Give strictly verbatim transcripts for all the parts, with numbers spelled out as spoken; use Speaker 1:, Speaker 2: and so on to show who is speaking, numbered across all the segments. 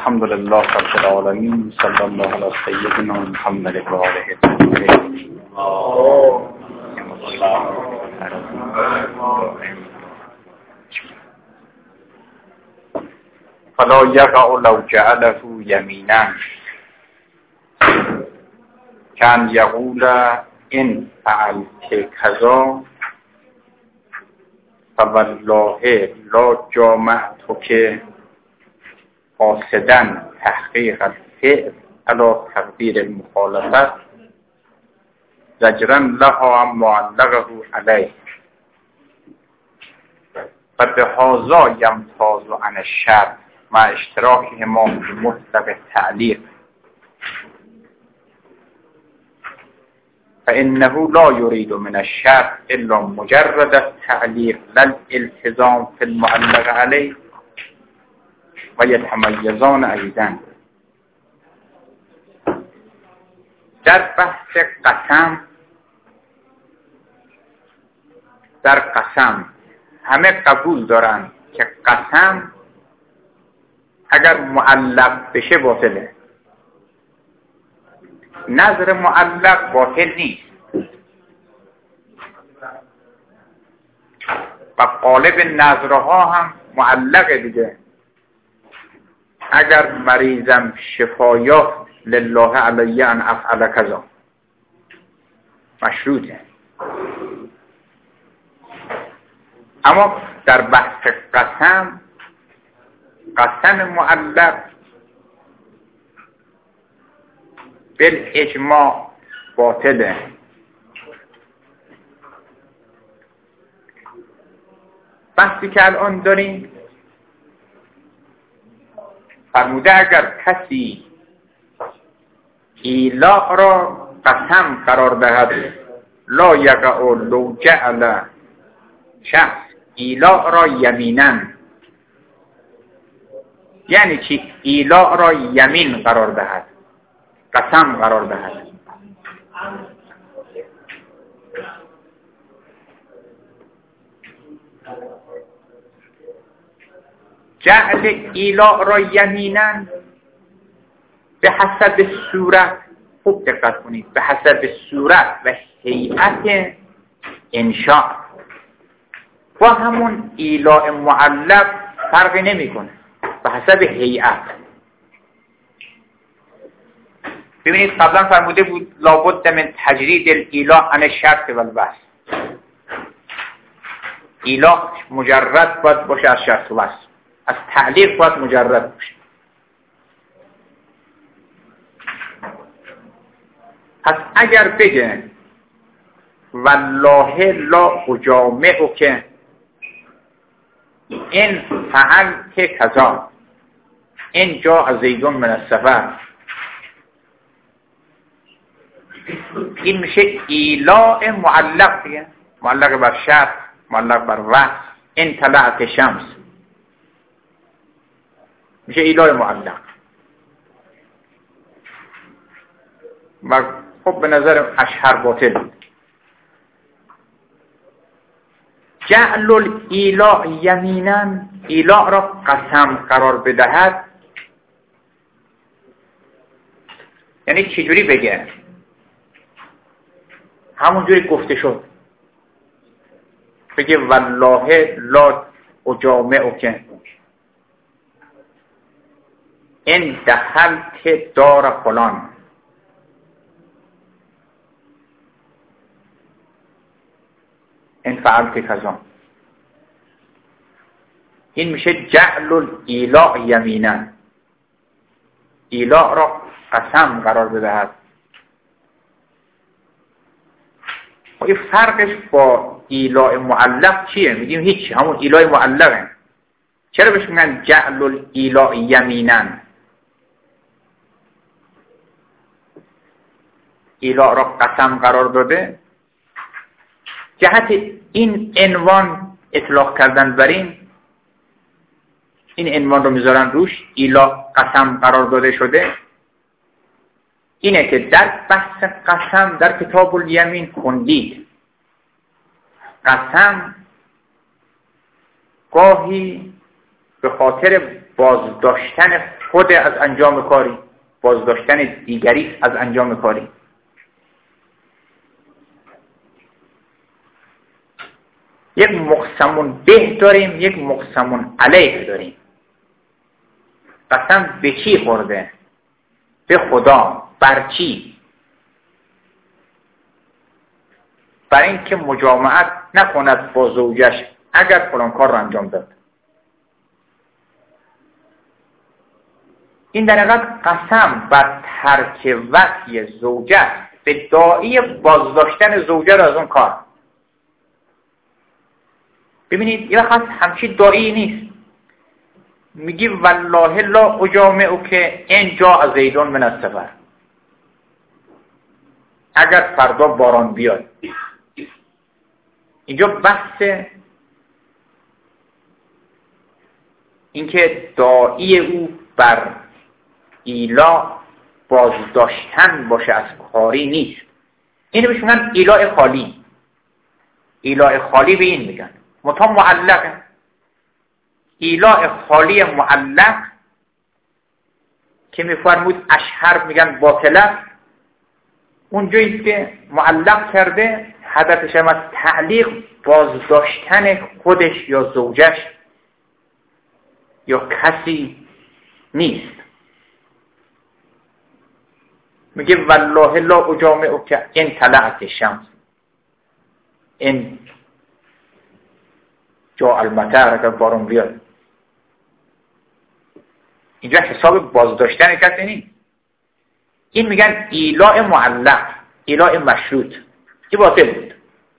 Speaker 1: الحمد لله رب العالمين صلی الله علی سیدنا محمد و آله الطاهرین. فلا یقع لو جعله یمینا کان یقول ان فعلت کذا فوالله لا جامعتک قاصدا تحقیق الفعل علی تقدیر المخالفت زجرا لها معلقه علیه و بهذا یمتاز عن الشر مع اشتراکهما فی مطلق التعلیق فإنه لا يريد من الشر إلا مجرد التعليق لا الالتزام في المعلق عليه ويتميزان أيضا. در بحث قسم در قسم همه قبول دارن که قسم اگر معلق بشه باطله، نظر معلق باطل نیست و قالب نظرها هم معلقه دیگه. اگر مریضم شفا یافت لله علی ان افعل کذا مشروطه، اما در بحث قسم قسم معلق بالاجماع باطله. بحثی که الان داریم فرموده اگر کسی ایلاء را قسم قرار دهد لا یقع لو جعل شخص ایلاء را یمینا، یعنی چی؟ ایلاء را یمین قرار دهد، قسم قرار دهد. جعل ایلاء را یمینا به حسب صورت، خوب دقت کنید، به حسب صورت و هیئت انشاء با همون ایلاء معلق فرقی نمیکنه، به حسب هیئت. ببینید قبلا فرموده بود لابد من تجرید الایلاء عن الشرط و الوصف، ایلاء مجرد باید باشه از شرط و وصف، از تعلیق باید مجرد باشه. پس اگر بگه والله لا اجامعک این فعلت کذا این جاء زید من السفر، این میشه ایلاء معلق دیگه، معلق بر شرط، معلق بر وصف. این طلعت شمس میشه ایلاء معلق. و خب به نظر اشهر باطل. جعل الایلاء یمینا، ایلاء را قسم قرار بدهد یعنی چجوری بگه؟ همونجوری گفته شد، بگه والله لا اجامعک این دخلت دار فلان، این فعلت کذا. این میشه جعل الایلاء یمینا، ایلاء را قسم قرار بدهد. این فرقش با ایلاء معلق چیه؟ میگیم هیچ، همون ایلاء معلقه. چرا بهش میگن جعل الایلاء یمینا؟ ایلاء را قسم قرار داده، جهت این عنوان اطلاق کردن بر این این عنوان رو میذارن روش، ایلاء قسم قرار داده شده. اینه که در بحث قسم در کتاب الیمین خوندید، قسم گاهی به خاطر بازداشتن خود از انجام کاری، بازداشتن دیگری از انجام کاری. یک مقسمون به داریم، یک مقسمون علیه داریم. قسم به چی خورده؟ به خدا. بر چی؟ بر این که مجامعت نکند با زوجش اگر فلان کار رو انجام داد. این در حقیقت قسم بر ترک وصی زوجه به داعی بازداشتن زوجه را از اون کار. ببینید یه وقت همچی داعی نیست. میگی والله لا اجامعو که این جا از زیدون من السفر، اگر فردا باران بیاد. اینجا بحث اینکه داعی او بر ایلا بازداشتن باشه از کاری نیست. اینو بهش میگن ایلاء خالی. ایلاء خالی به این میگن. متا معلقه. ایلاء خالی معلق که میفرمود اشهر میگن باطله، اونجاییست که معلق کرده هدفش هم از تعلیق بازداشتن خودش یا زوجش یا کسی نیست. میگه والله لا اجامعو که این طلعت الشمس، این جا المطر اگر بارون بیاد. اینجا حساب بازداشتن کسی نیست. این میگن ایلاء معلق، ایلاء مشروط. این باطل بود.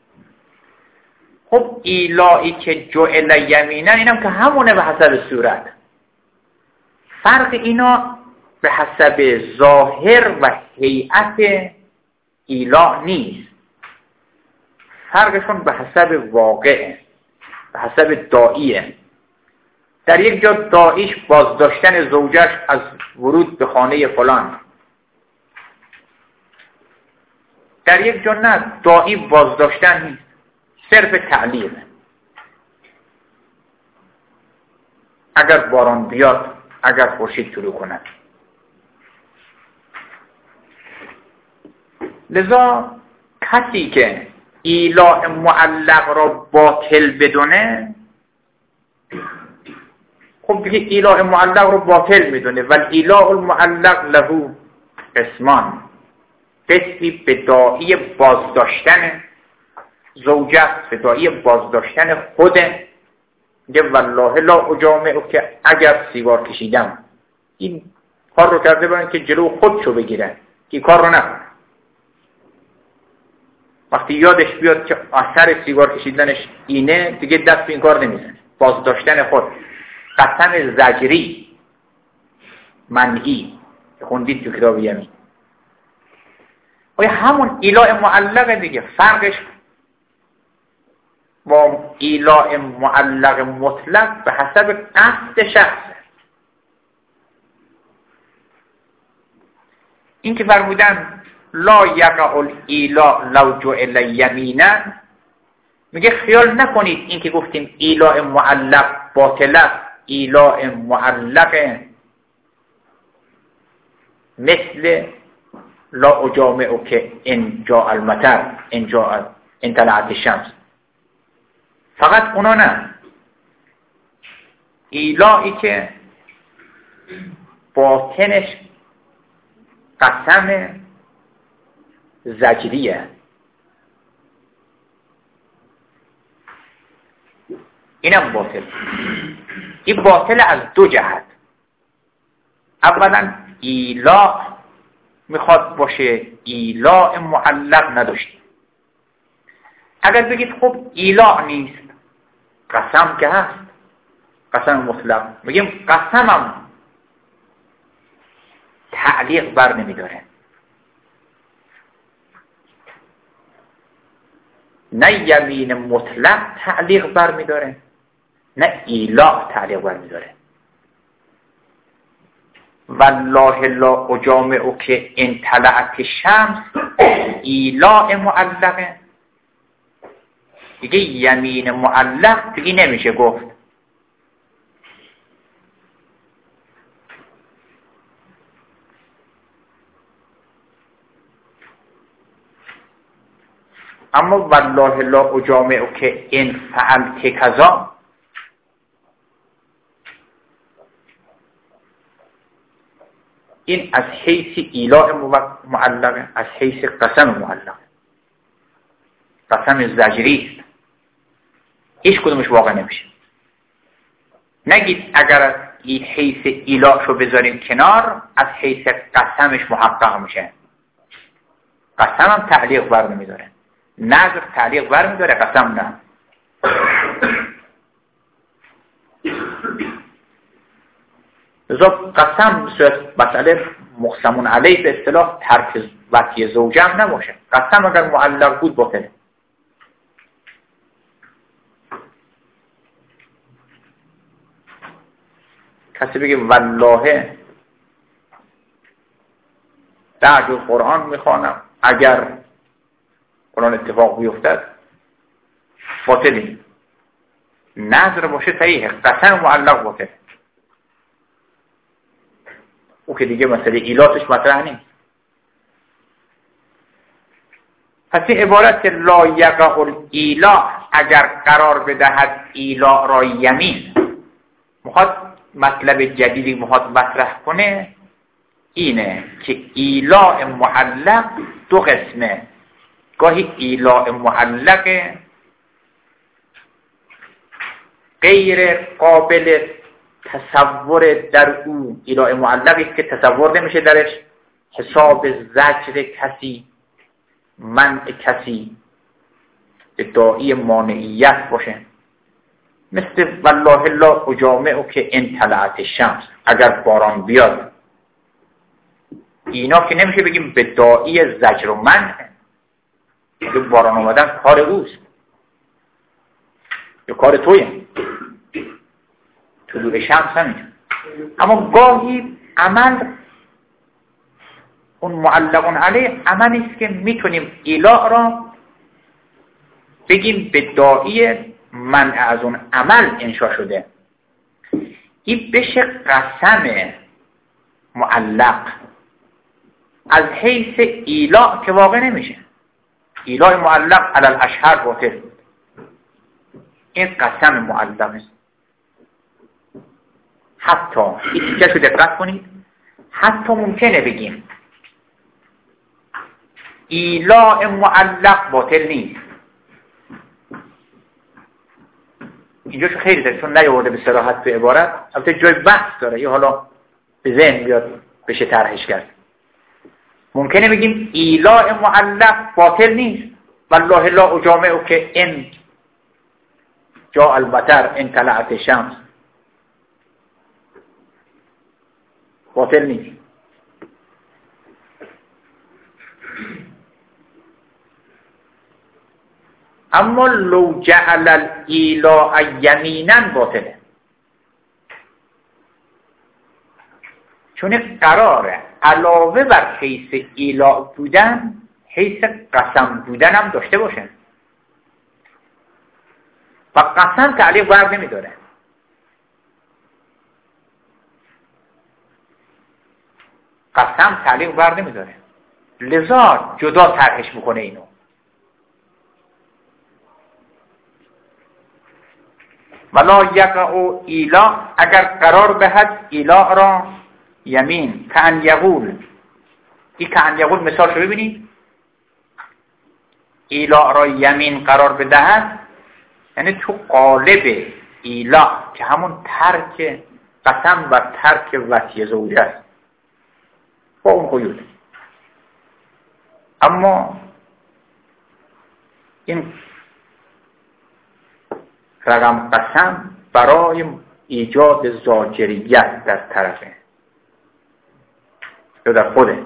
Speaker 1: خب ایلائی که جعل یمینن اینم که همونه به حسب صورت. فرق اینا به حسب ظاهر و هیئت ایلاء نیست. فرقشون به حسب واقعه، به حسب داعیه. در یک جا داعیش بازداشتن زوجش از ورود به خانه فلان، در یک جا نه، داعی بازداشتن نیست، صرف تعلیق. اگر باران بیاد، اگر خورشید طلوع کند. لذا کسی که ایلاء معلق را باطل بدونه، خب دیگه ایلاء معلق رو باطل میدونه. ولی ایلاء المعلق له قسمان، قسمی به داعی بازداشتن زوجه، به داعی بازداشتن خوده. میگه والله لا اجامعو که اگر سیگار کشیدم، این کار رو کرده باید که جلو خودشو بگیره که کار رو نکنه. وقتی یادش بیاد که اثر سیگار کشیدنش اینه، دیگه دست به این کار نمیزنه. بازداشتن خود. قسم زجری منعی که خوندید تو کتاب یمین. آیا همون ایلاء معلق دیگه، فرقش با ایلاء معلق مطلق به حسب قصد شخص. این که فرمودن لا یقع الایلاء لو جعل یمینا، میگه خیال نکنید این که گفتیم ایلاء معلق باطله، ایلاء معلق مثل لا اجامعو که ان جاء المطر، ان جاء ان طلعت الشمس. فقط اونا نه، ایلائی که باطنش قسم زجریه، اینم باطل. این باطل از دو جهت. اولا ایلا میخواد باشه ایلاء معلق نداشتیم. اگر بگید خب ایلاء نیست، قسم که هست، قسم مطلق، میگیم قسمم تعلیق بر نمیداره. نه یمین مطلق تعلیق بر میداره، نه ایلاء تعلیق بر میداره. والله لا اجامعو که ان طلعت الشمس ایلاء معلقه. دیگه یمین معلق دیگه نمیشه گفت. اما والله لا اجامع که ان فعلت کذا، این از حیث ایلاء معلقه، از حیث قسم معلقه، قسم زجری است، هیچ کدومش واقع نمیشه. نگید اگر از این حیث ایلاء رو بذاریم کنار، از حیث قسمش محقق میشه. قسم هم تعلیق بر نمیداره، نظر تعلیق بر میداره، قسم نه. لذا قسم صورت مسئله مقسمون علیه به اصطلاح ترک وطی زوجه هم نباشه. قسم اگر معلق بود باطله. کسی بگه والله در جز قرآن میخوانم اگر قرآن اتفاق بیفتد، باطلی. نظر باشه صحیحه، قسم معلق باطله. او که دیگه مسئله ایلاتش مطرح نیست. پس این عبارت که لا یقع الایلا، اگر قرار بدهد ایلا را یمین، میخواد مطلب جدیدی میخواد مطرح کنه، اینه که ایلاء معلق دو قسمه. گاهی ایلاء معلق غیر قابل تصور در او، ایلاء معلقی که تصور نمیشه درش، حساب زجر کسی، منع کسی، ادعای مانعیت باشه، مثل والله لا اجامع که ان طلعت الشمس، اگر باران بیاد. اینا که نمیشه بگیم به داعی زجر و منع، اگه باران اومدن کار اوست یا کار تویه، طلوع شمس همین. اما گاهی عمل اون معلقون علیه عملی است که میتونیم ایلاء را بگیم به داعی منع از اون عمل انشا شده. این بشه قسم معلق از حیث ایلاء که واقع نمیشه. ایلاء معلق علی الاشهر باطل. این قسم معلق است. حتی این چیزا شو دقت کنید، حتی ممکنه بگیم ایلاء معلق باطل نیست. اینجا شو خیلی داره، چون نیاورده به صراحت تو عبارت، البته جای بحث داره، یه حالا به ذهن بیاد بشه طرحش کرد. ممکنه بگیم ایلاء معلق باطل نیست، والله لا اجامع که ان جاء المطر ان طلعت الشمس، باطل نیست. اما لو جعل الایلاء یمینا باطله، چون قراره علاوه بر حیث ایلاء بودن حیث قسم بودن هم داشته باشه و قسم تعلیق بر نمیداره. قسم تعلیق بر نمیداره، لذا جدا طرحش میکنه اینو. ولا یقع ایلا، اگر قرار بهد ایلا را یمین، کان یقول. این کان یقول مثال شو ببینید، ایلا را یمین قرار بدهد یعنی تو قالب ایلا که همون ترک قسم و ترک وصی زوجه است با اون قیود. اما این رقم قسم برای ایجاد زاجریت در طرفه یا در خوده.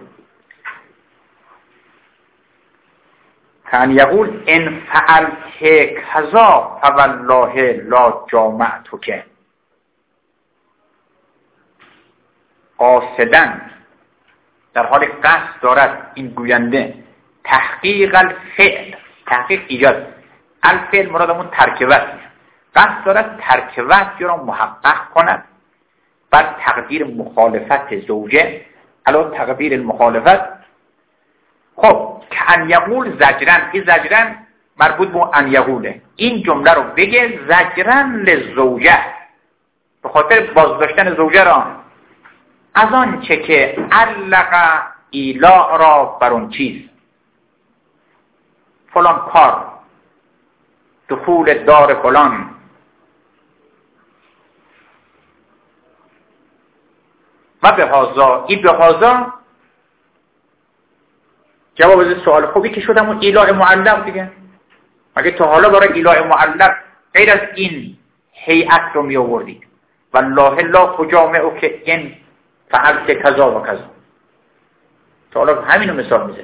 Speaker 1: کان یقول ان فعلت کذا فوالله لا جامعتک، قاصدن در حال قصد دارد این گوینده تحقیق الفعل، تحقیق ایجاد الفعل مرادمون ترک وصل، قصد دارد ترک وصل را محقق کند بر تقدیر مخالفت زوجه علی تقدیر المخالفت. خب کان یقول زجرن، این زجرن مربوط به ان یقوله، این جمله رو بگه زجرن للزوجه، به خاطر بازداشتن زوجه را از آن چه که علق ایلا را بر اون چیز، فلان کار، دخول دار فلان، و به هازا، این به هازا جواب از سوال خوبی که شدم اون ایلاء معلق دیگه. مگه تا حالا برای ایلاء معلق غیر از این هیئت رو می آوردید؟ والله لا اجامعو که این فعلت کذا و کذا، تا حالا همینو مثال میزنید.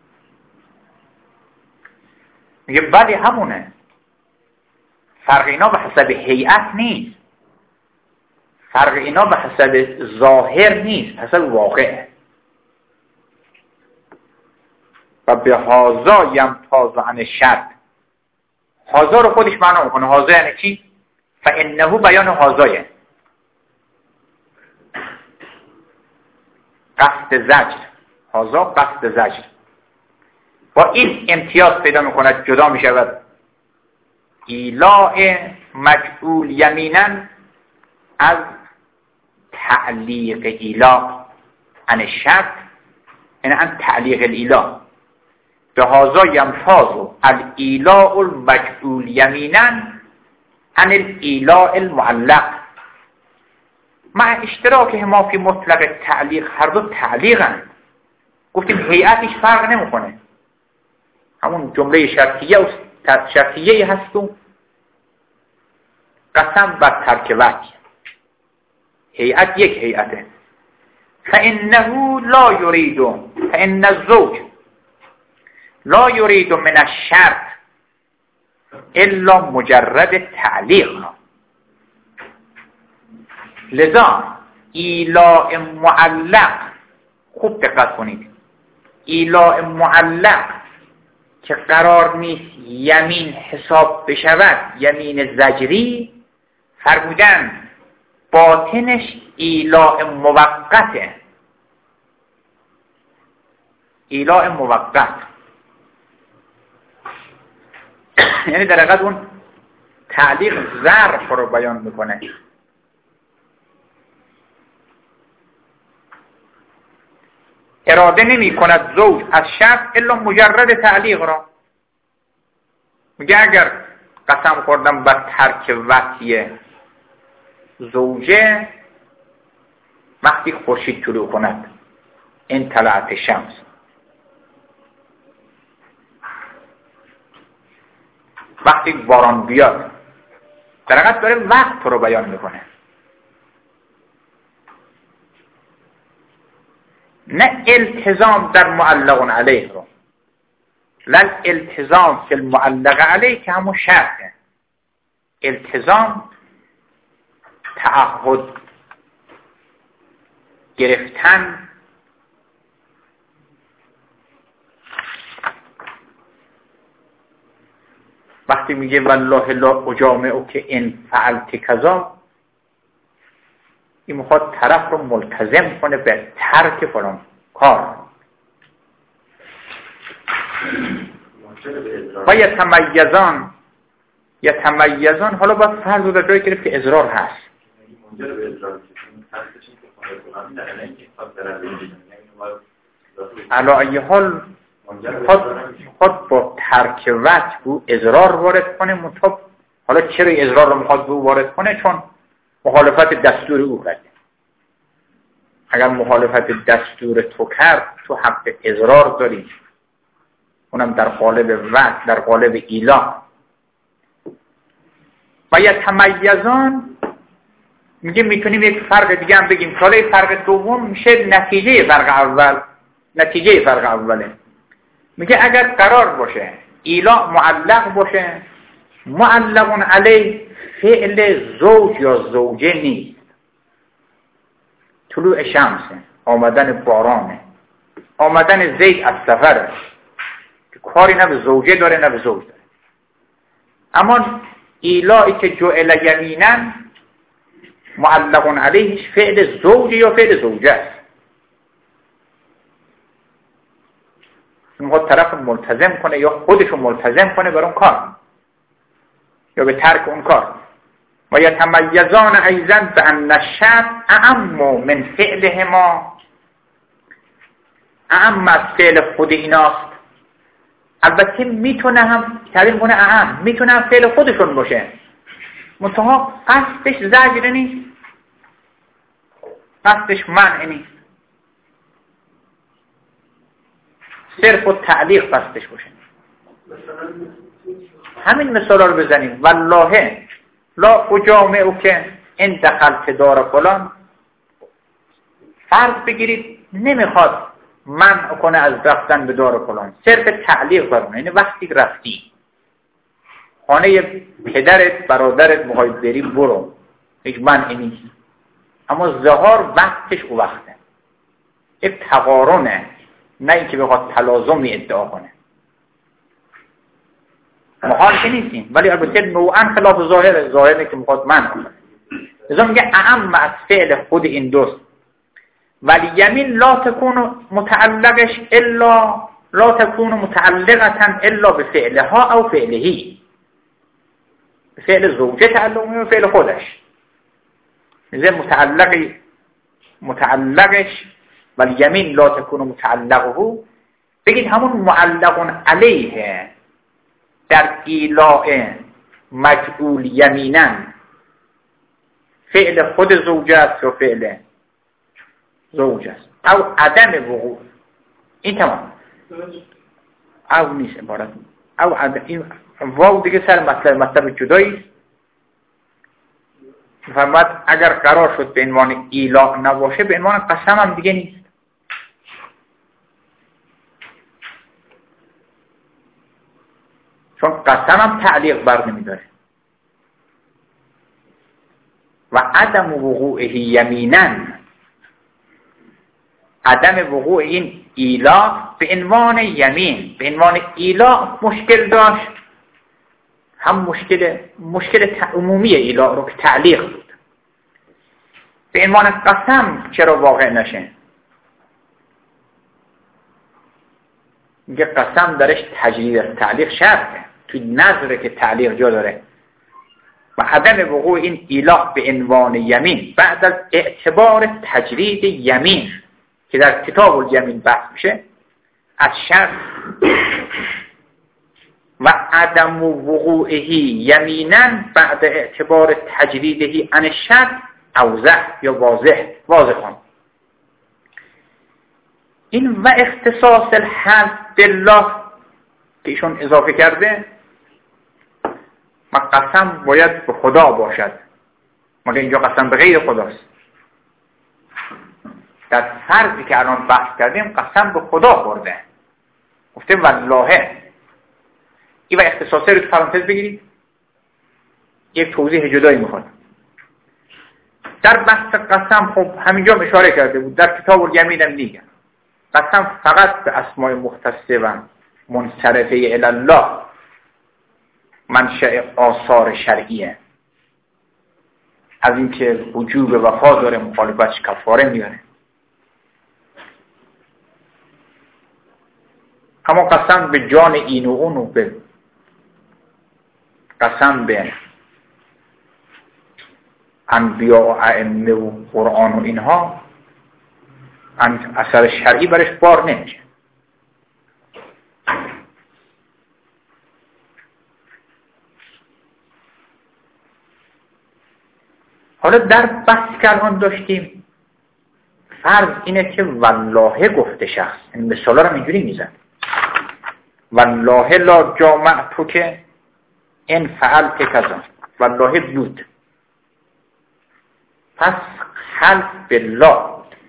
Speaker 1: میگه بله همونه، فرق اینا به حسب هیئت نیست، فرق اینا به حسب ظاهر نیست، حسب واقع. و به هازا یمتاز عن شرط، هازا رو خودش معنا میکنه. هازا یعنی چی؟ فانه بیان هازایه، قصد زجر، هازا قصد زجر. با این امتیاز پیدا میکند، جدا میشود ایلاء مجعول یمینا از تعلیق ایلاء عن شرط، یعنی عن تعلیق الایلاء. به هازا یمتاز الایلاء المجعول یمینا عن الایلاء المعلق، مع اشتراک ما فی مطلق تعلیق، هر دو تعلیقن. گفتیم هیئتش فرق نمیکنه، همون جمله شرطیه و شرطیه هست و قسم و ترک وجه، هیئت یک هیئته. فانه لا یرید، فان الزوج لا یرید من الشرط الا مجرد تعلیق. لذا ایلاء معلق، خوب دقت کنید، ایلاء معلق که قرار نیست یمین حساب بشود، یمین زجری، فرمودن باطنش ایلاء موقته، ایلاء موقت، یعنی در حقیقت اون تعلیق ظرف رو بیان میکنه. اراده نمی کند زوج از شرط الا مجرد تعلیق را. میگه اگر قسم خوردم بر ترک وطی زوجه وقتی خورشید طلوع کند، این طلعت شمس، وقتی باران بیاد، در حقیقت داره وقت رو بیان میکنه، نه التزام در معلق علیه رو. لن التزام فی المعلق علیه که همون شرطه. التزام تعهد گرفتن، وقتی میگه والله لا اجامعو که این فعلت کذا، این میخواد طرف رو ملتزم کنه به ترک فلان کار. و یتمیزان، یتمیزان حالا باید فرض رو در جایی گرفت که اضرار هست. علی ای حال خود با ترک وجه او اضرار وارد کنه. مطلب حالا چرا اضرار رو میخواد به او وارد کنه؟ چون مخالفت دستور او کرده. اگر مخالفت دستور تو کرد، تو حق اضرار داری، اونم در قالب وجه، در قالب ایلا. و یتمیزان میگه میتونیم یک فرق دیگه هم بگیم، حالا فرق دوم میشه نتیجه فرق اول. نتیجه فرق اوله میگه اگر قرار باشه ایلا معلق باشه، معلق علیه فعل زوج یا زوجه نیست. طلوع شمسه، آمدن بارانه، آمدن زید از سفره، که کاری نه به زوجه داره نه به زوج داره. اما ایلایی که جعل یمینن معلق علیهش فعل زوج یا فعل زوجه است. میخواد طرف ملتزم کنه یا خودشو ملتزم کنه بر اون کار یا به ترک اون کار. و یتمیزان ایضا بان الشرط اعم من فعلهما، اعم از فعل خود ایناست. البته میتونه هم تعبیر کنه اعم، میتونه هم فعل خودشون باشه، منتها قصدش زجر نیست، قصدش منع نیست، صرف و تعلیق قصدش باشه. همین مثالا رو بزنیم. والله لا اجامعو که این دخلت دار فلان، فرض بگیرید نمیخواد منع کنه از رفتن به دار فلان، صرف تعلیق برونه، یعنی وقتی رفتی خانه پدرت برادرت میخوای بری برو، هیچ منعی نیست، اما ظهار وقتش او وقته، یک تقارنه، نه اینکه بخواد تلازمی ادعا کنه. محال که نیستیم، ولی البته نوعا خلاف ظاهره، ظاهره که میخواد منع کنه. لذا میگه اعم از فعل خود این دوست. ولی یمین لا تکون متعلقش الا لا تکون متعلقتا الا به فعلها او فعلهی، به فعل زوجه تعلق میکنه، به فعل خودش. میگه متعلقی متعلقش ولی یمین لا تکون متعلقه، بگید همون معلق علیه در ایلاء مجعول یمینا فعل خود زوجه است و فعل زوج است، او عدم وقوع. این تمام، او نیست عبارت، او عدم. این واو دیگه سر مطلب مطلب جدایی است. فرمود اگر قرار شد به عنوان ایلاء نباشه، به عنوان قسم هم دیگه نیست. چون قسم هم تعلیق بر نمیداره. و عدم وقوعه یمینا، عدم وقوع این ایلا به عنوان یمین، به عنوان ایلا مشکل داشت، هم مشکل مشکل عمومی ایلا رو که تعلیق بود. به عنوان قسم چرا واقع نشه؟ میگه قسم درش تجدید تعلیق شرطه، توی نظره که تعلیق جا داره. و عدم وقوع این ایلا به عنوان یمین بعد از اعتبار تجرید یمین که در کتاب الیمین بحث میشه از شرط، و عدم وقوعه یمینا بعد اعتبار تجریده عن شرط اوضح یا واضح واضح کن. این و اختصاص الحلف بالله که ایشون اضافه کرده، ما قسم باید به خدا باشد، مگه اینجا قسم به غیر خداست. در فرضی که الان بحث کردیم قسم به خدا خورده، گفته والله. این و اختصاصه رو تو پرانتز بگیرید، یک توضیح جدایی میخواد. در بحث قسم خب همینجا اشاره کرده بود، در کتاب الیمین هم دیگه قسم فقط به اسماء مختصه و منصرفه الی الله منشأ آثار شرعیه، از اینکه وجوب وفا داره، مخالفتش کفاره میاره. اما قسم به جان این و اون و به قسم به انبیاء و ائمه و قرآن و اینها اثر شرعی برش بار نمیشه. حالا در بحثی که الان داشتیم فرض اینه که والله گفته شخص، این مثالا رو اینجوری میزن، والله لا جامع تو که این فعلت کذا، والله بود. پس حلف بالله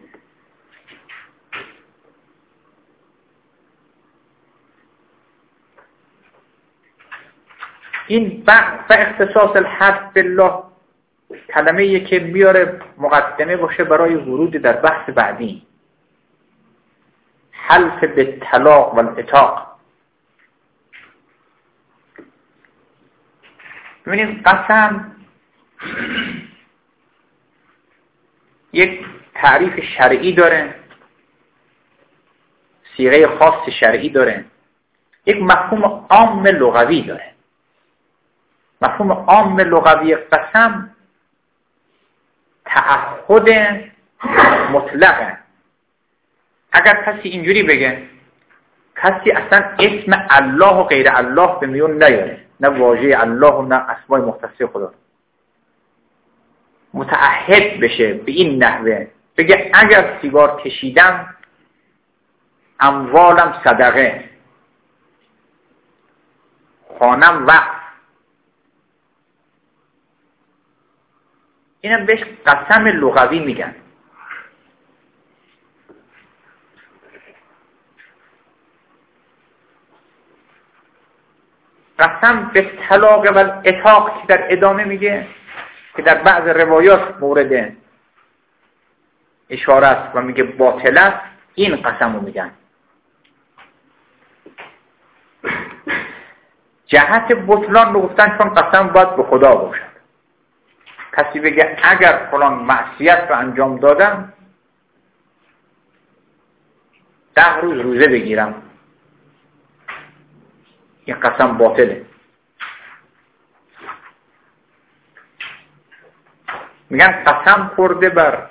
Speaker 1: این و اختصاص الحلف بالله کلمه یه که میاره مقدمه باشه برای ورود در بحث بعدی، حلف به طلاق و العتاق. ببینید قسم یک تعریف شرعی داره، صیغه خاص شرعی داره، یک مفهوم عام لغوی داره. مفهوم عام لغوی قسم تعهد مطلقه. اگر کسی اینجوری بگه، کسی اصلا اسم الله و غیر الله به میون نیاره، نه واژه الله و نه اسمای مختص خدا، متعهد بشه به این نحوه، بگه اگر سیگار کشیدم اموالم صدقه، خانم وقف، اینم بهش قسم لغوی میگن. قسم به طلاق و اتاق که در ادامه میگه که در بعض روایات مورد اشاره است و میگه باطل است، این قسم رو میگن. جهت بطلان رو گفتن چون قسم باید به خدا باشد. کسی بگه اگر فلان معصیت رو انجام دادم ده روز روزه بگیرم، این قسم باطله. میگن قسم خورده بر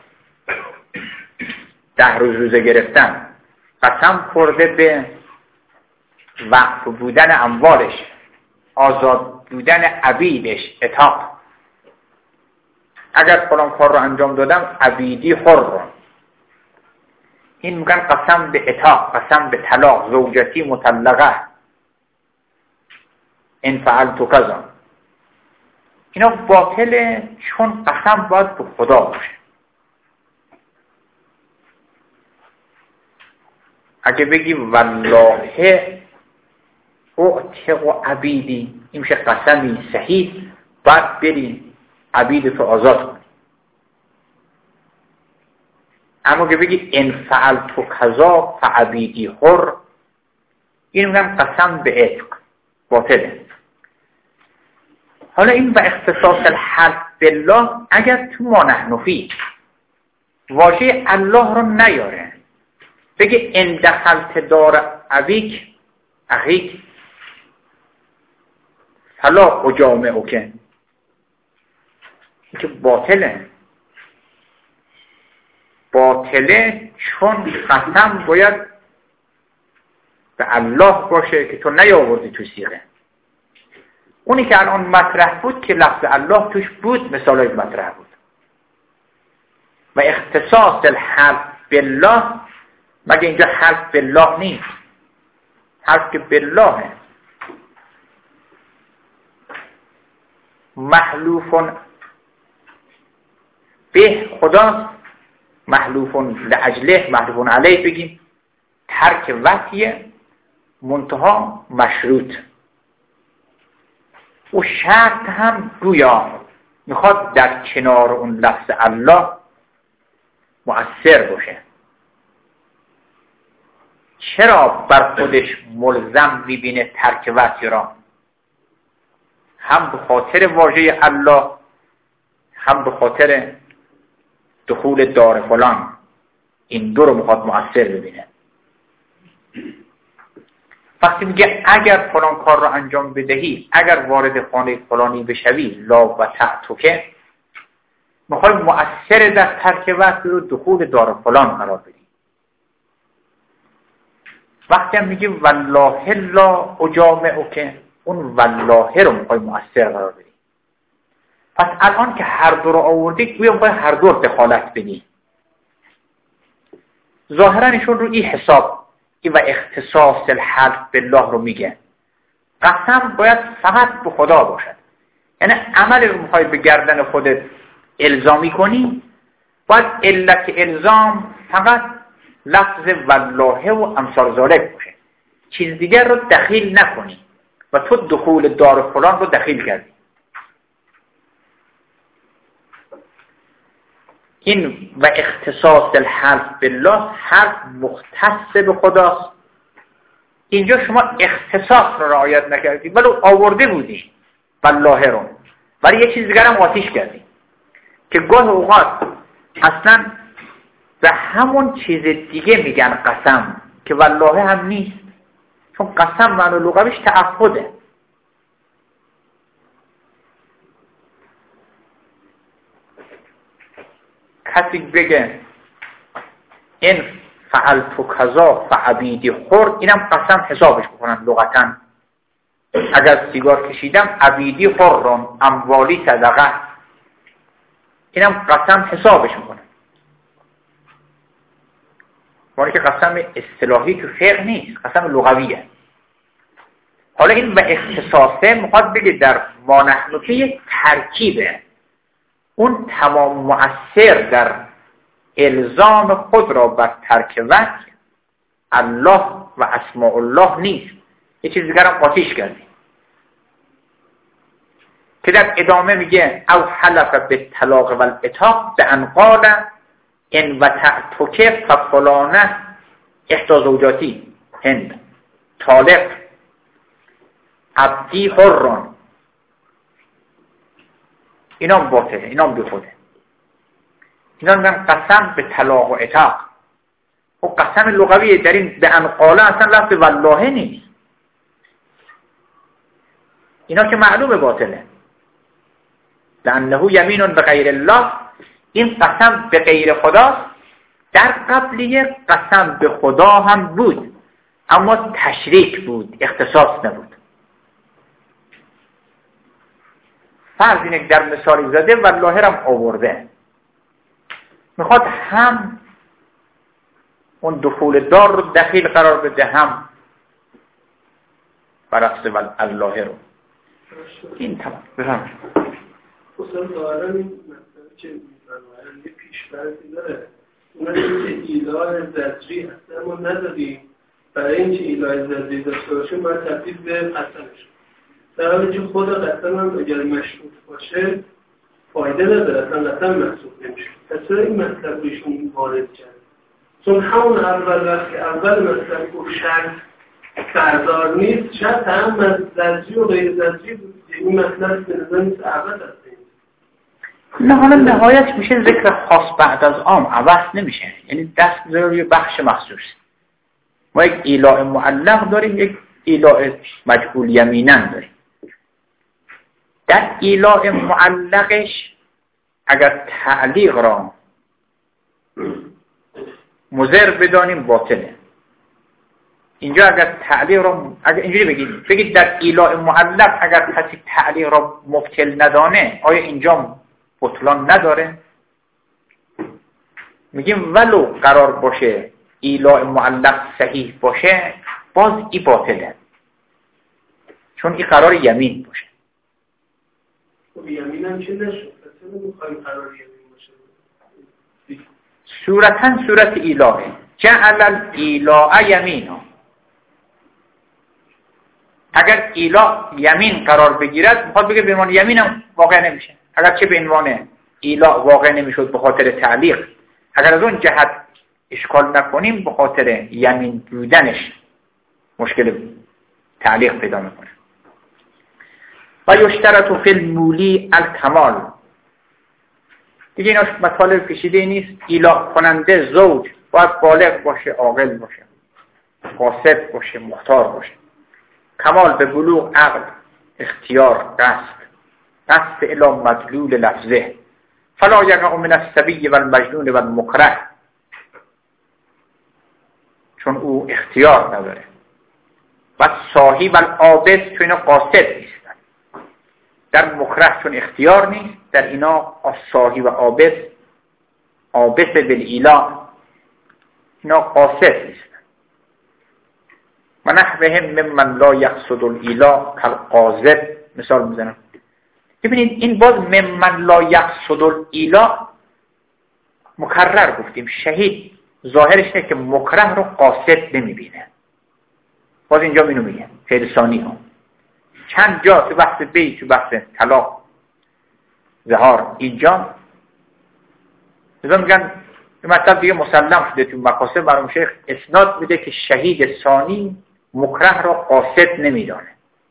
Speaker 1: ده روز روزه گرفتن، قسم خورده به وقف بودن اموالش، آزاد بودن عبیدش، اتاق. اگر فلان کار رو انجام دادم عبیدی حر رو، این میگن قسم به اتاق، قسم به طلاق، زوجتی مطلقه، ان فعلت کذا. اینا باطله چون قسم باید به خدا باشه. اگه بگی والله اعتق و عبیدی، این میشه قسمی صحیح، باید بری عبیدتو آزاد کنی. اما که بگی ان فعلت کذا فعبیدی حر، این میگن قسم به عتق، باطله. حالا این و اختصاص الحلف بالله اگر تو ما نحنفی واژه الله رو نیاره، بگه ان دخلت دار ابیک اخیک فلا اجامعک، این که باطله. باطله چون قسم باید به الله باشه که تو نیاوردی تو صیغه. اونی که الان مطرح بود که لفظ الله توش بود، مثالای مطرح بود. و اختصاص الحلف بالله، مگه اینجا حلف بالله نیست؟ حلف که بالله محلوفون به خداست، محلوفون لأجله، محلوفون علیه بگیم، ترک وحیه، منتها مشروط. و شرط هم گویا میخواد در کنار اون لفظ الله مؤثر باشه. چرا بر خودش ملزم میبینه ترک وحی را؟ هم به خاطر واژه الله، هم به خاطر دخول دار فلان. این دو رو میخواد مؤثر ببینه. وقتی میگه اگر فلان کار رو انجام بدهی، اگر وارد خانه فلانی بشوی، لا و تعتوکه، میخوای مؤثر در ترک وحی رو دخول دار فلان قرار بدی. وقتی هم میگه والله لا اجامعک، اون والله رو میخوای مؤثر قرار بدی. پس الان که هر دو رو آوردی، گویا میخوای هر دو دخالت بدی. ظاهرا ایشون رو این حساب و اختصاص الحلف بالله رو میگه. قسم باید فقط به خدا باشد. یعنی عمل رو میخوای به گردن خودت الزامی کنی، باید علت الزام فقط لفظ والله و امثال ذالک باشه. چیز دیگر رو دخیل نکنی و تو دخول دار فلان رو دخیل کردی. این و اختصاص الحلف بالله، حرف مختص به خداست. اینجا شما اختصاص رو رعایت نکردی، ولی آورده بودی والله رو، ولی یه چیز دیگر هم آتیش کردی که گاه اوقات اصلا به همون چیز دیگه میگن قسم که والله هم نیست، چون قسم معنی لغویش تعهده. کسی بگه این فعلت کذا فعبیدی خورد، اینم قسم حسابش بکنن لغتاً. اگر سیگار کشیدم عبیدی خورن اموالی صدقه، اینم قسم حسابش میکنن. ولی که قسم اصطلاحی تو فقه نیست، قسم لغویه. حالا این به اختصاصه میخواد بگه در ما نحن که یک ترکیبه، اون تمام مؤثر در الزام خود را بر ترک وجه الله و اسماء الله نیست. یه چیز دیگر هم قاطیش کردیم که در ادامه میگه او حلف بالطلاق والعتاق بان قال ان وتعتک ففلانه احدى زوجاتی هند طالق عبدی حران، اینا باطله، اینا بی خوده. اینا میگن قسم به طلاق و عتاق. و قسم لغویه، در این به انقاله اصلا لفظ والله نیست. اینا که معلومه باطله. لانه یمین به غیر الله، این قسم به غیر خداست. در قبلیه قسم به خدا هم بود، اما تشریک بود، اختصاص نبود. فرض اینه که در مثالی زده والله هم آورده، میخواد هم اون دخول دار رو دخیل قرار بده، هم برعکس الله رو. این تمام بفهم.
Speaker 2: اصلا ظاهرا این مسئله که میفرمایند یه پیش‌فرضی داره، اون اینکه ایله زجری اصلا ما نداریم. برای اینکه ایله زجری داشته باشیم باید تبدیل به قسمش، در حالی که خود قسم هم اگر مشروط باشه فایده نداره، اصلا قسم محسوب نمیشه. پس چرا این مطلب بهشون وارد کرد؟ چون همون اول وقتی اول مطلب گفت شرط بردار نیست، شرط هم از زجری و غیر زجری بود. این مطلب به نظر نیست عوض هست.
Speaker 1: نه حالا نهایت میشه ذکر خاص بعد از عام، عوض نمیشه. یعنی دست بذاره روی بخش مخصوص. ما یک ایلاء معلق داریم، یک ایلاء مجهول یمیناً داریم. در ایلاء معلقش اگر تعلیق را مضر بدانیم باطله. اینجا اگر تعلیق را اگر اینجوری بگید بگید در ایلاء معلق اگر کسی تعلیق را مبطل ندانه، آیا اینجا بطلان نداره؟ میگیم ولو قرار باشه ایلاء معلق صحیح باشه، باز ای باطله، چون ای قرار یمین باشه.
Speaker 2: خب یمین هم چه نشد؟ اصلا میخوایم قرار یمین باشه.
Speaker 1: صورتاً صورت ایلاء جعل الایلاء یمینا. اگر ایلاء یمین قرار بگیرد، میخواد بگه به عنوان یمین هم واقع نمیشه. اگر چه به عنوان ایلاء واقع نمیشد به خاطر تعلیق، اگر از اون جهت اشکال نکنیم به خاطر یمین بودنش مشکل تعلیق پیدا میکنه. و یشترط فی المولی الکمال. دیگه اینا مطالب کشیده نیست. ایلاء کننده زوج باید بالغ باشه، عاقل باشه، قاصد باشه، مختار باشه. کمال به بلوغ، عقل، اختیار، قصد، قصد الی مدلول لفظه. فلا یقع من الصبی و المجنون و المکره، چون او اختیار نداره. و صاحب العابد، چون اینا قاصد نیستن. در مکره چون اختیار نیست، در اینا صاحب عابد عابد بالایلاء، اینا قاصد نیستن. و نحوهم ممن لا یقصد الایلاء کالقاذب. مثال میزنم. ببینید این باز ممن لا یقصد الایلاء مکرر گفتیم. شهید ظاهرش نه که مکره رو قاصد نمیبینه. باز اینجا اینو میگه فعل ثانی ها چند جا تو بحث بیع، تو بحث طلاق، ظهار، اینجا مثلا میگن این مطلب دیگه مسلم شده تو مقاصد مرحوم شیخ اسناد میده که شهید ثانی مکره را قاصد نمیدانه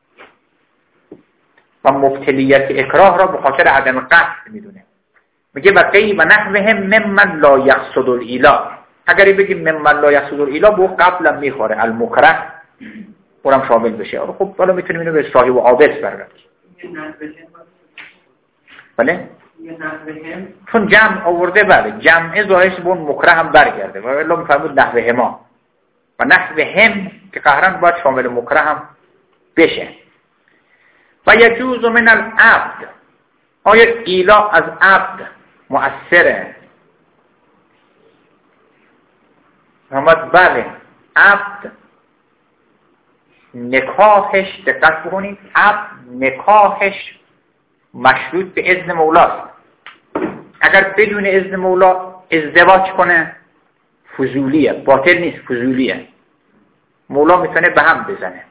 Speaker 1: و مبتلیت اکراه را به خاطر عدم قصد میدونه. میگه بقیه و نحوهم ممن لا یقصد الایلاء اگر بگیم ممن لا یسود الاله بو قبلا میخوره المکره اونم شامل بشه. خب حالا میتونیم اینو به صاحب و عابس برگردیم. بله چون جمع آورده بله جمع ظاهرش به اون مکره هم برگرده و الا میفرمود نحوه هما و نحوه هم که قهرن باید شامل مکره هم بشه. و یجوز من العبد، آیا ایلا از عبد مؤثره؟ محمد بله عبد نکاحش، دقت بکنید، عبد نکاحش مشروط به اذن مولاست. اگر بدون اذن مولا ازدواج کنه فضولیه، باطل نیست، فضولیه. مولا میتونه به هم بزنه.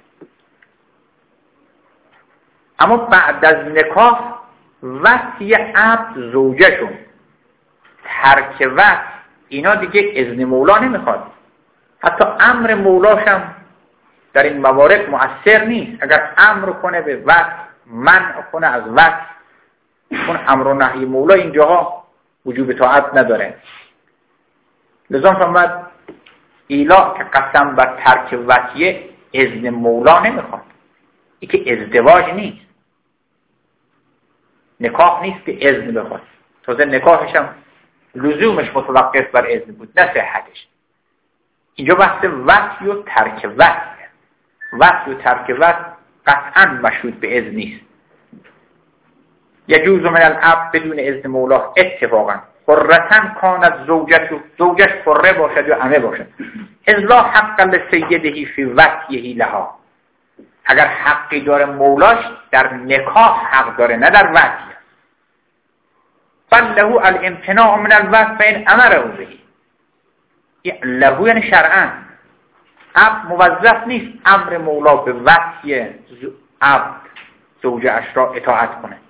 Speaker 1: اما بعد از نکاح وصی عبد زوجشون ترک وصی اینا دیگه اذن مولا نمیخواد. حتی امر مولاش هم در این موارد مؤثر نیست. اگر امر کنه به وصی، منع کنه از وصی، اون امر و نهی مولا اینجاها وجوب طاعت نداره. لذا فرمود ایلا که قسم بر ترک وصیه اذن مولا نمیخواد. این که ازدواج نیست، نکاح نیست که اذن بخواد. تازه نکاحش هم لزومش متوقف بر اذن بود نه صحتش. اینجا بحث وصی و ترک وصی، وصی و ترک وصی قطعا مشروط به اذن نیست. یجوز من العبد بدون اذن مولا اتفاقا حرتن کانت زوجت، زوجش حره باشد یا امه باشد، اذلا حق لسیدهی فی وصیه لها، اگر حقی داره مولاش در نکاح حق داره نه در وصی. فله الامتناع من الوصی فإن امره به، له یعنی شرعا عبد موظف نیست امر مولا به وصی عبد زوجش را اطاعت کنه.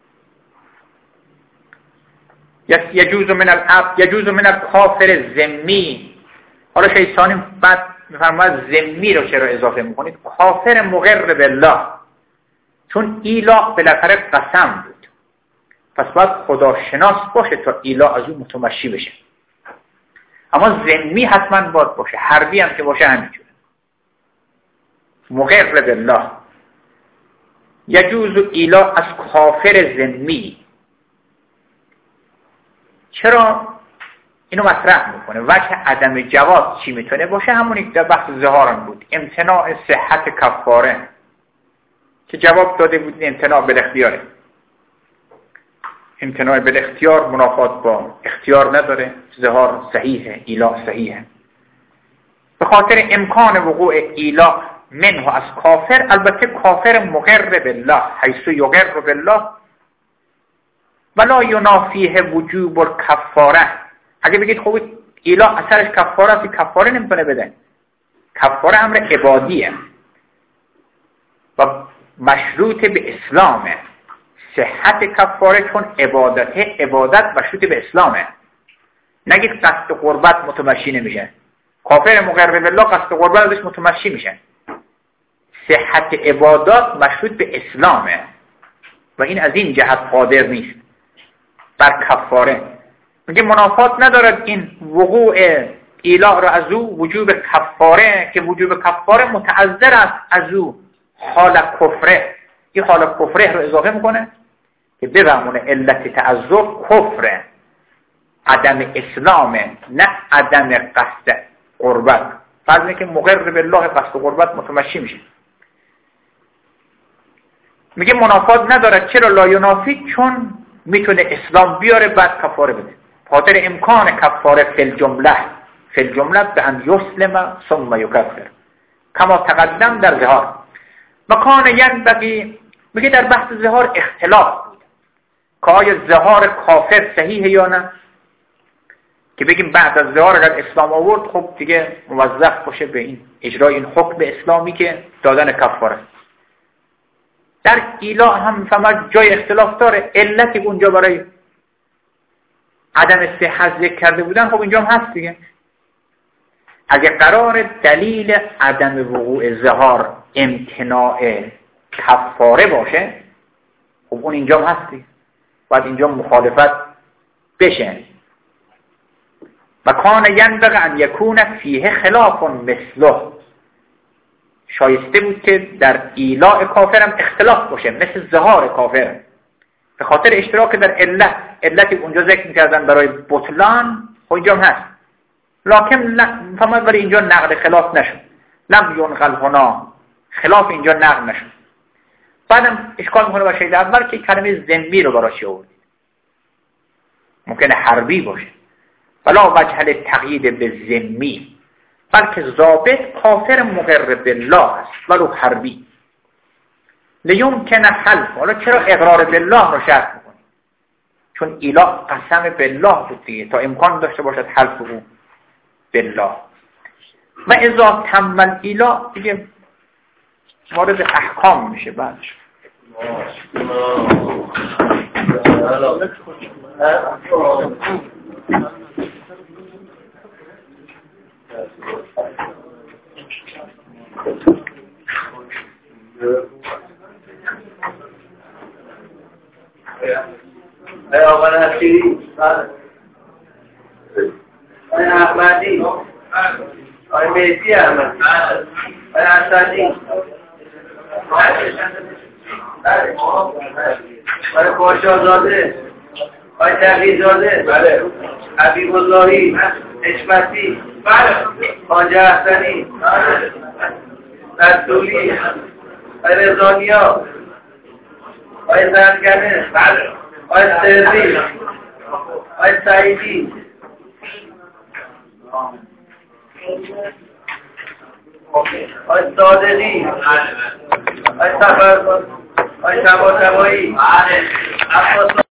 Speaker 1: یجوز من العبد یجوز من الکافر ذمی. حالا شیطانی بعد میفرماید ذمی رو چرا اضافه میکنید؟ کافر مقر بالله، چون ایلا بالاخره قسم بود، پس باید خداشناس باشه تا ایلا از اون متمشی بشه. اما ذمی حتما باید باشه، حربی هم که باشه همینجوره. مقر بالله یجوز ایلا از کافر ذمی. چرا اینو مطرح میکنه؟ وجه عدم جواز چی میتونه باشه؟ همونی که در بحث ظهارم بود، امتناع صحت کفاره که جواب داده بود امتناع بالاختیاره. امتناع بالاختیار منافات با اختیار نداره، ظهار صحیحه، ایلا صحیحه. به خاطر امکان وقوع ایلا منه از کافر، البته کافر مقر بالله حیث یقر بالله ولا ینافیه وجوب الکفاره. اگه بگید خب ایلا اثرش کفاره است، کفاره نمیتونه بده. کفاره امر عبادیه و مشروط به اسلامه. صحت کفاره چون عبادته، عبادت مشروط به اسلامه. نگید قصد قربت متمشی نمیشه. کافر مقر بالله قصد قربت ازش متمشی میشه. صحت عبادات مشروط به اسلامه و این از این جهت قادر نیست بر کفاره. میگه منافات ندارد این وقوع ایلا را از او وجوب کفاره، که وجوب کفاره متعذر است از او حال کفره. این حال کفره رو اضافه میکنه که بفهمونه علت تعذر کفره، عدم اسلامه، نه عدم قصد قربت. فرض که مقر بالله قصد قربت متمشی میشه. میگه منافات ندارد. چرا لا ینافی؟ چون میتونه اسلام بیاره بعد کفاره بده. خاطر امکان کفاره فی الجمله، فی الجمله به ان یسلم ثم یکفر کما تقدم در ظهار. مکان ینبغی، میگه در بحث ظهار اختلاف بود که آیا ظهار کافر صحیحه یا نه، که بگیم بعد از ظهار اگر اسلام آورد خب دیگه موظف باشه به این اجرای این حکم اسلامی که دادن کفاره. در ایلا هم میفهمد جای اختلاف داره، علتی اونجا برای عدم صحت ذکر کرده بودن خب اینجا هم هست دیگه. اگه قرار دلیل عدم وقوع ظهار امتناع کفاره باشه خب اون اینجا هم هست دیگه، باید اینجا مخالفت بشه. و کان ینبغی ان یکون فیه خلاف مثله، شایسته بود که در ایلاء کافرم اختلاف باشه مثل ظهار کافر، به خاطر اشتراک در علت. علتی اونجا ذکر می‌کردن برای بطلان خب اینجا هم هست، لکن فما برای اینجا نقل خلاف نشد، لم ینقل هنا، خلاف اینجا نقل نشد. بعدم اشکال میکنه با شید اول که کلمه ذمی رو براش آوردید، ممکنه حربی باشه، ولا وجه تقیید به ذمی، بلکه ضابط کافر مقر بالله است ولو حربی. لیمکن حلف، حالا چرا اقرار بالله رو شرط میکنی؟ چون ایلا قسم بالله بود دیگه، تا امکان داشته باشد حلف او بالله. و اذا تمل ایلا دیگه وارد احکام میشه. بعدش
Speaker 2: ای آقا نصیری، ای احمدی، ای مهدی احمد، ای حسنی، ای خوشازاده، ای تقییزاده، حبیب اللهی، حشمتی، خانجه احسنی، نزدولی، ای رضانیا، ای زنگنه، ای سری، ای سعیدی، ای صادقی، ای سفر، ای تبا تبایی،